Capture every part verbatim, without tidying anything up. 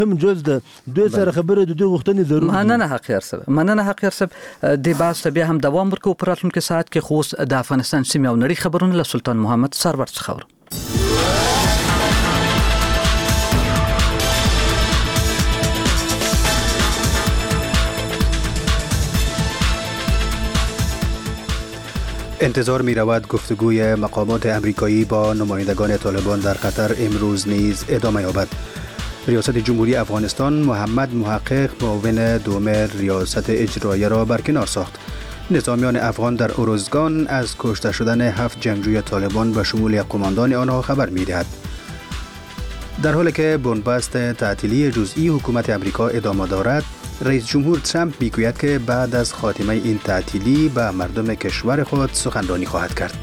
هم جز د دوی سره خبره د دوی غوښتنې ضروري مننه حقیر صاحب مننه حقیر صاحب د باز بیا هم دوام ورکو په راتلونکي ساعت کې خو د افغانستان سیمه او نړۍ خبرونه له سلطان محمد سرور څخه اورم. انتظار می رود گفتگوی مقامات امریکایی با نمایندگان طالبان در قطر امروز نیز ادامه یابد. ریاست جمهوری افغانستان محمد محقق معاون دوم ریاست اجراییه را برکنار ساخت. نظامیان افغان در ارزگان از کشته شدن هفت جنگجوی طالبان به شمول قماندان آنها خبر می دهد. در حالی که بنبست تعطیلی جزئی حکومت امریکا ادامه دارد، رئیس جمهور ترامپ میگوید که بعد از خاتمه این تعطیلی به مردم کشور خود سخنرانی خواهد کرد.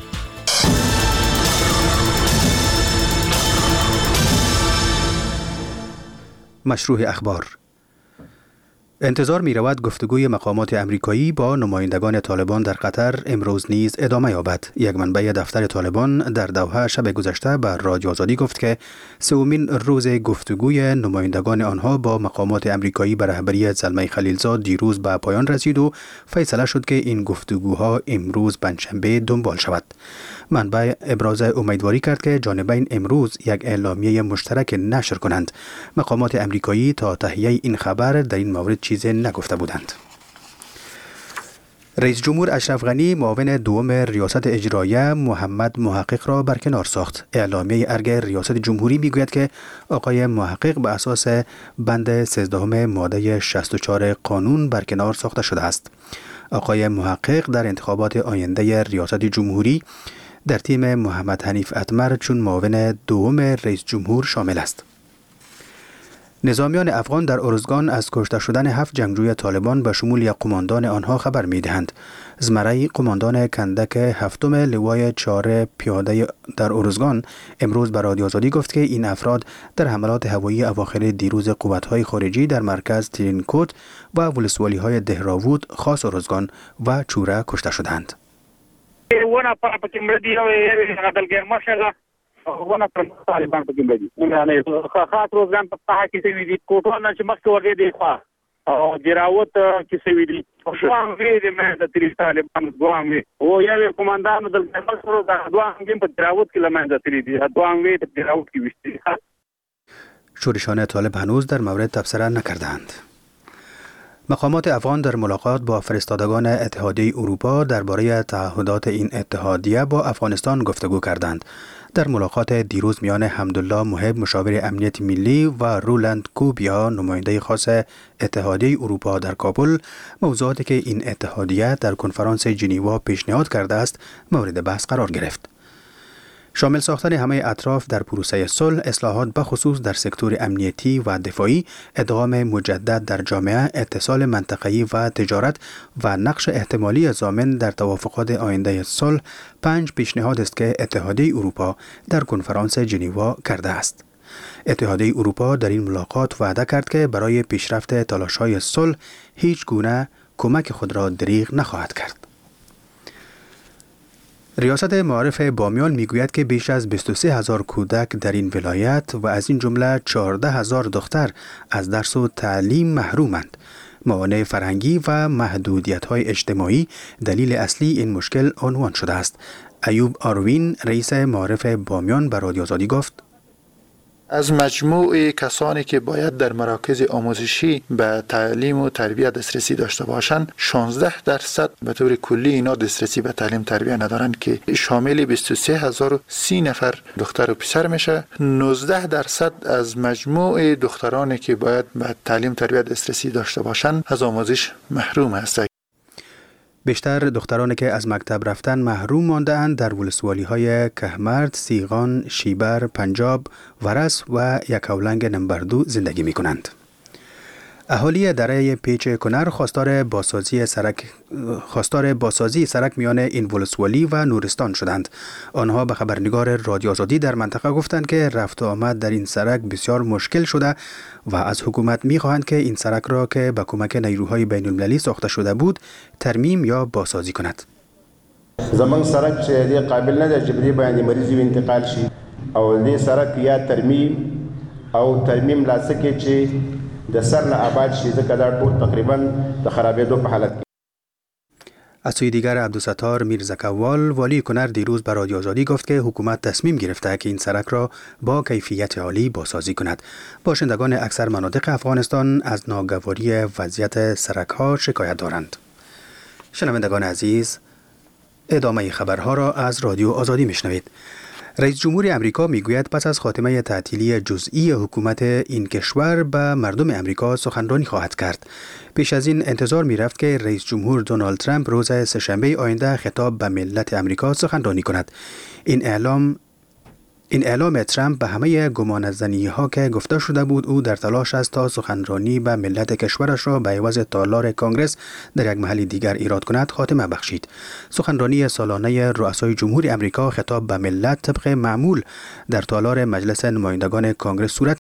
مشروع اخبار. انتظار می رود گفتگوی مقامات امریکایی با نمایندگان طالبان در قطر امروز نیز ادامه یابد. یک منبع دفتر طالبان در دوحه شب گذشته به رادیو آزادی گفت که سومین روز گفتگوی نمایندگان آنها با مقامات امریکایی به رهبری زلمه خلیلزاد دیروز به پایان رسید و فیصله شد که این گفتگوها امروز پنجشنبه دنبال شود. منبع ابراز امیدواری کرد که جانبین امروز یک اعلامیه مشترک نشر کنند. مقامات امریکایی تا تهیه این خبر در این مورد چیزی نگفته بودند. رئیس جمهور اشرف غنی معاون دوم ریاست اجراییه محمد محقق را برکنار ساخت. اعلامیه ارگ ریاست جمهوری میگوید که آقای محقق به اساس بند سیزده ماده شصت و چهار قانون برکنار ساخته شده است. آقای محقق در انتخابات آینده ریاست جمهوری در تیم محمد حنیف اتمر چون معاون دوم رئیس جمهور شامل است. نظامیان افغان در ارزگان از کشته شدن هفت جنگجوی طالبان به شمول قماندان آنها خبر می دهند. زمره قماندان کندک هفتم لوای چهار پیاده در ارزگان امروز به رادیو آزادی گفت که این افراد در حملات هوایی اواخر دیروز قوت‌های خارجی در مرکز ترینکوت و ولسوالی‌های دهراوود، خاص ارزگان و چوره کشته شدند. ونه پر پکې مړدي او غدل ګرمه شغه ونه پر طالبان پکې مړدي نه خاص روزګان په پاه کې سوي دي کوټو نه چې مخکې ورغې دي خو او جراوت کې سوي دي شوان غې دي مې د تری طالبان دوام وي او یو کمانډان د ګرمه سره د دوام کې په جراوت کې لمنځه تری دي دوام وي د جراوت کې وشتي. شورشان طالب هنوز در مورد تبصره نکردند. مقامات افغان در ملاقات با فرستادگان اتحادیه اروپا درباره تعهدات این اتحادیه با افغانستان گفتگو کردند. در ملاقات دیروز میان حمدالله محب مشاور امنیت ملی و رولند کوبیا نماینده خاص اتحادیه اروپا در کابل، موضوعاتی که این اتحادیه در کنفرانس ژنوا پیشنهاد کرده است مورد بحث قرار گرفت. شامل ساختن همه اطراف در پروسه صلح، اصلاحات بخصوص در سکتور امنیتی و دفاعی، ادغام مجدد در جامعه، اتصال منطقه‌ای و تجارت و نقش احتمالی ضامن در توافقات آینده صلح پنج پیشنهاد است که اتحادیه اروپا در کنفرانس ژنوا کرده است. اتحادیه اروپا در این ملاقات وعده کرد که برای پیشرفت تلاش‌های صلح هیچ گونه کمک خود را دریغ نخواهد کرد. ریاست معارف بامیان میگوید که بیش از بیست و سه هزار کودک در این ولایت و از این جمله چهارده هزار دختر از درس و تعلیم محرومند. موانع فرهنگی و محدودیت‌های اجتماعی دلیل اصلی این مشکل عنوان شده است. ایوب آروین رئیس معارف بامیان به رادیو آزادی گفت: از مجموع کسانی که باید در مراکز آموزشی به تعلیم و تربیت دسترسی داشته باشند، شانزده درصد به طور کلی اینا دسترسی به تعلیم تربیت ندارند که شامل بیست و سه هزار و سی نفر دختر و پسر میشه. نوزده درصد از مجموع دخترانی که باید به تعلیم تربیت دسترسی داشته باشند از آموزش محروم هستند. بیشتر دخترانی که از مکتب رفتن محروم مانده اند در ولسوالی‌های کهمرد، سیغان، شیبر، پنجاب، ورس و یکاولنگ نمبر دو زندگی می کنند. اهالی دره پیچ کنر خواستار بازسازی سرک خواستار بازسازی سرک میان این ولسوالی و نورستان شدند. آنها به خبرنگار رادیو آزادی در منطقه گفتند که رفت و آمد در این سرک بسیار مشکل شده و از حکومت می‌خواهند که این سرک را که به کمک نیروهای بین‌المللی ساخته شده بود ترمیم یا بازسازی کند. زمان سرک چې دی قابل نه دی چې په دې باندې مریض انتقال شي او دې سرک یا ترمیم او ترمیم لاسکه چې د سر نه آباد شي ځکه دا ټول تقریبا د خرابېدو په حالت کې. از سوی دیگر عبدالستار میرزکوال والی کنر دیروز به رادیو آزادی گفت که حکومت تصمیم گرفته که این سرک را با کیفیت عالی بازسازی کند. باشندگان اکثر مناطق افغانستان از ناگواری وضعیت سرک ها شکایت دارند. شنوندگان عزیز، ادامه خبرها را از رادیو آزادی میشنوید. رئیس جمهور امریکا میگوید پس از خاتمه تعطیلی جزئی حکومت این کشور به مردم امریکا سخنرانی خواهد کرد. پیش از این انتظار میرفت که رئیس جمهور دونالد ترامپ روز سه‌شنبه آینده خطاب به ملت امریکا سخنرانی کند. این اعلام این اعلام ترامپ به همه گمانه‌زنی ها که گفته شده بود او در تلاش است تا سخنرانی به ملت کشورش را به عوض تالار کنگره در یک محل دیگر ایراد کند خاتمه بخشید. سخنرانی سالانه رؤسای جمهور امریکا خطاب به ملت طبق معمول در تالار مجلس نمایندگان کنگره صورت